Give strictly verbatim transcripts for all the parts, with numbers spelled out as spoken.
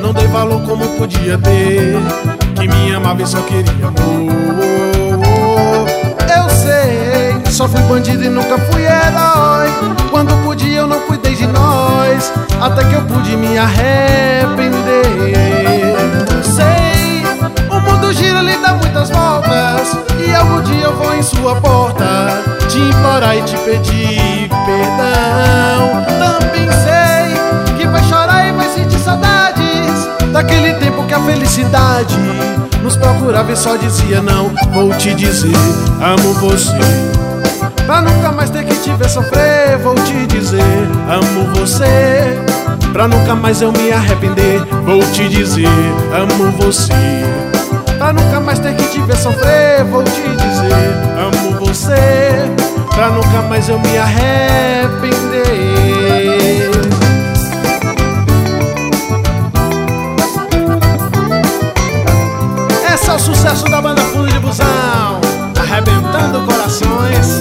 não dei valor como podia ter, que me amava e só queria amor. Eu sei, só fui bandido e nunca fui herói. Quando podia eu não cuidei de nós, até que eu pude me arrepender. Sei, o mundo gira, lhe dá muitas voltas, e algum dia eu vou em sua porta te implorar e te pedir perdão. Também sei que vai chorar e vai sentir saudades daquele tempo que a felicidade nos procurava e só dizia não. Vou te dizer, amo você, pra nunca mais ter que te ver sofrer. Vou te dizer, amo você, pra nunca mais eu me arrepender. Vou te dizer, amo você, pra nunca mais ter que te ver sofrer. Vou te dizer, amo você, pra nunca mais eu me arrepender. Esse é o sucesso da banda Fundo de Busão, arrebentando corações.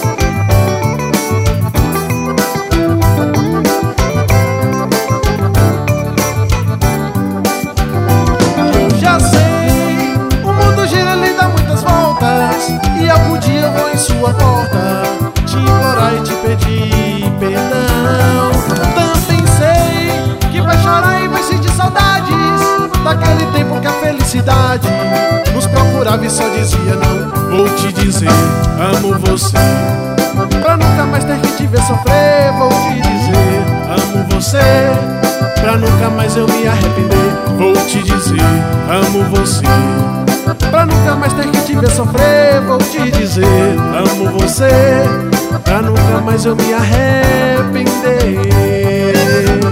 Eu já sei, o mundo gira, lhe dá muitas voltas, e algum dia eu vou em sua porta te implorar e te pedir perdão. Também sei que vai chorar e vai sentir saudades daquele tempo que a felicidade nos procurava e só dizia não. Vou te dizer, amo você, pra nunca mais ter que te ver sofrer. Vou te dizer, amo você, pra nunca mais eu me arrepender. Vou te dizer, amo você, pra nunca mais ter que te ver sofrer. Vou te dizer, amo você, pra nunca mais eu me arrepender.